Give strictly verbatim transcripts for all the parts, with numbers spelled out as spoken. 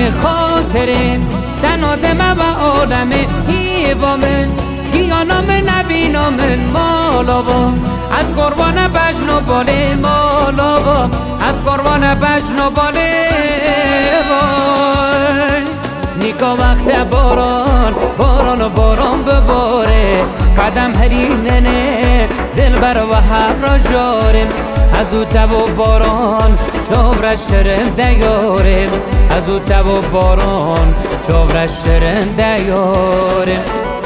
خاطره تنادم و عالم هیوامن گیانام نبینامن مالاوا از قربان بجن و باله مالاوا از قربان بجن و باله وای نیکا وقت باران باران و باران بباره قدم هریننه دل بر و هفرا جارم از او تب و باران چوبر شرن دیارم از او تب و باران چوبر شرن دیارم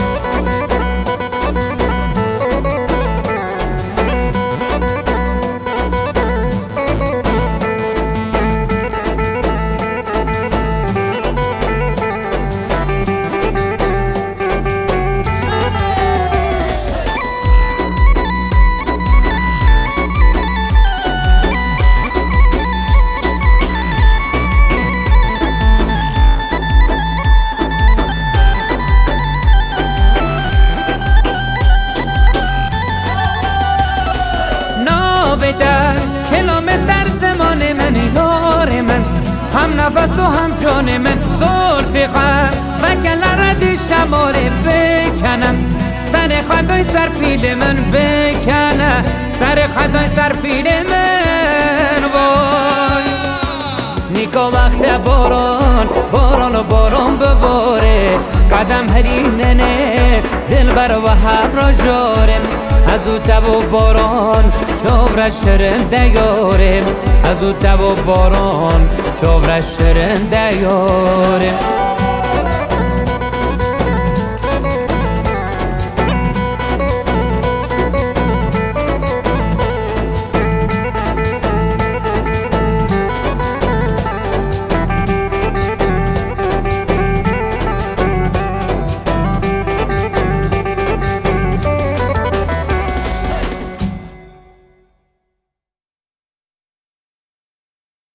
در کلام سر زمان من یار من هم نفس و هم جان من زلف غم و کلرد شمال بکنم سر خدای سر پیل من بکنم سر خدای سر پیل من وای نیکا وقت باران باران و باران بباره قدم هریننه دل بر و هفرا جارم از او تب و باران چوبر شرن دیارم از او تب و باران چوبر شرن دیارم